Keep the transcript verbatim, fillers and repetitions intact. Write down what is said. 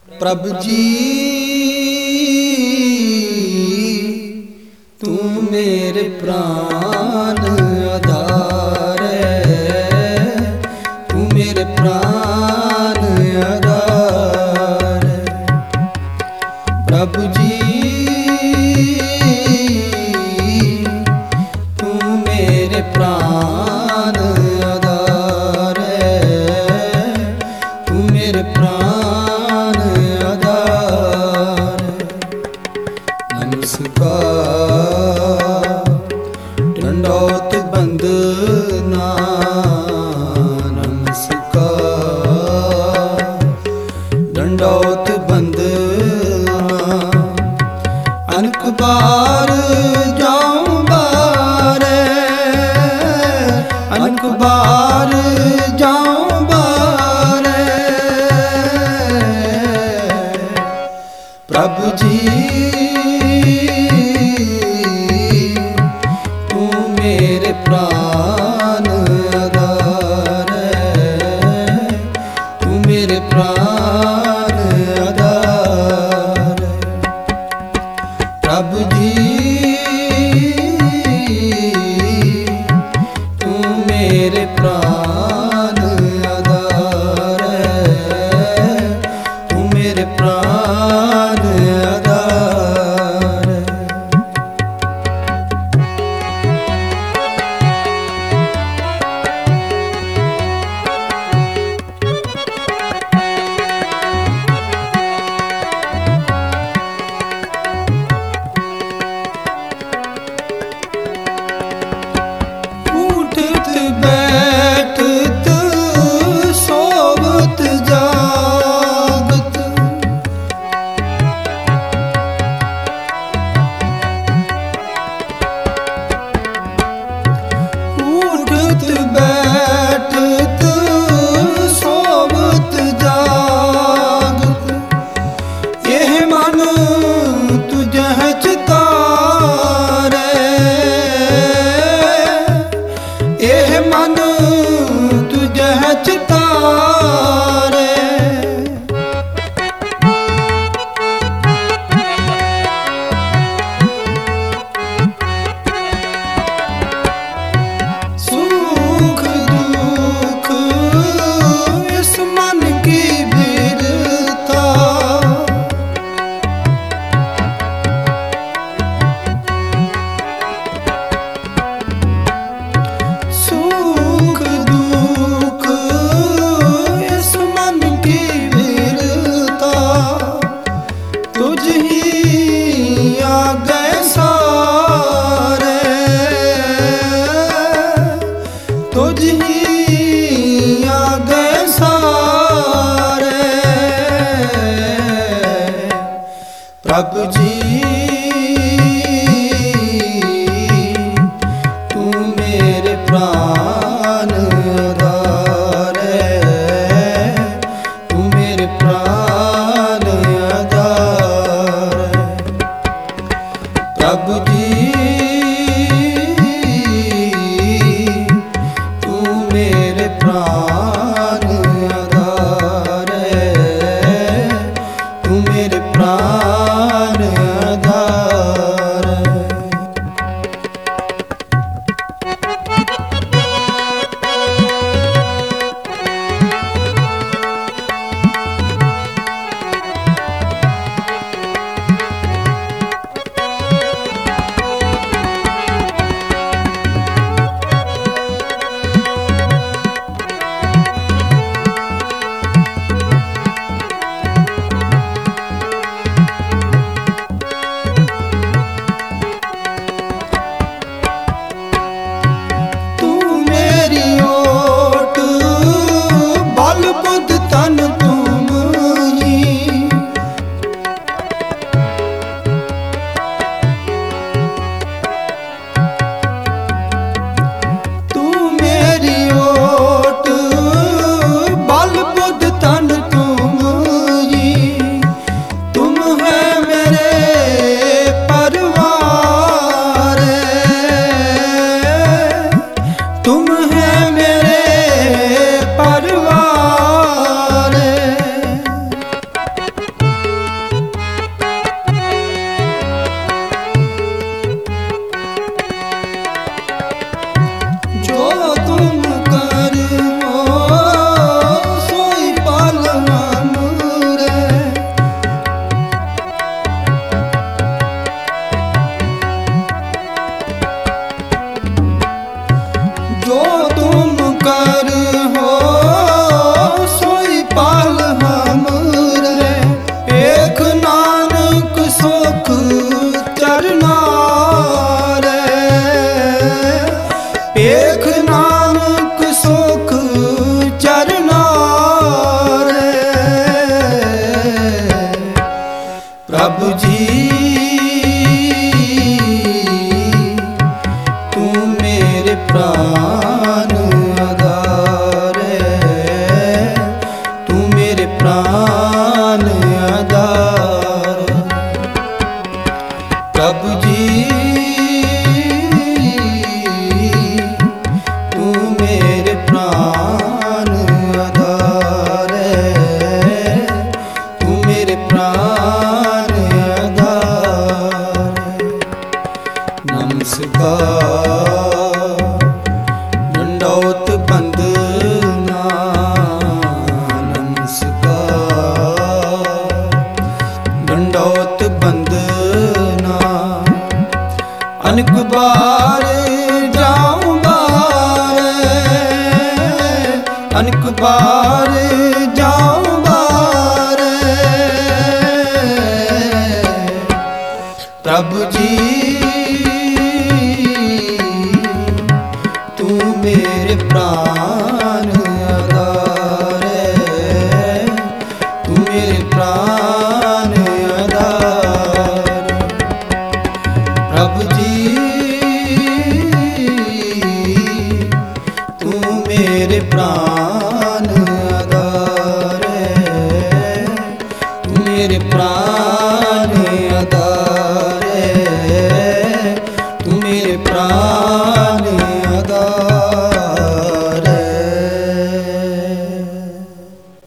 प्रभु जी तू मेरे प्राण आधार है, तू मेरे प्राण आधार है। प्रभु जी तू मेरे प्राण आधार है, तू मेरे प्राण आधार है। नमस्कार दंडौत बंदना, नमस्कार दंडौत बंदना। अनक बार जाऊं बारे, अनक बार जाऊं बारे। प्रभु जी तू मेरे प्राण आधार है, तू मेरे प्राण आधार है। प्रभु जी तू मेरे प्राण आधार है, तू मेरे प्राण आधार है। उठत बैठत सोवत जागत, उठत बैठत सोवत जागत। यह मन तुझह चितारे, यह मन तुझह चितारे। सुख दुख इस मन की भिड़ता, सुख दुख इस मन की भिड़ता। तुझ ही आगे सारे, तुझ ही आगे सारे। प्रभु जी तू मेरे प्राण आधार है, तू मेरे प्राण आधार है। प्रभु जी तू मेरे प्राण आधार है, तू मेरे प्राण ਹਾਰ ਜਾਉ ਬਾਰੇ। ਪ੍ਰਭੂ ਜੀ ਤੂੰ ਮੇਰੇ ਪ੍ਰਾਨ ਆਧਾਰ ਹੈ, ਤੂੰ ਮੇਰੇ ਪ੍ਰਾਨ ਆਧਾਰ। ਪ੍ਰਭੂ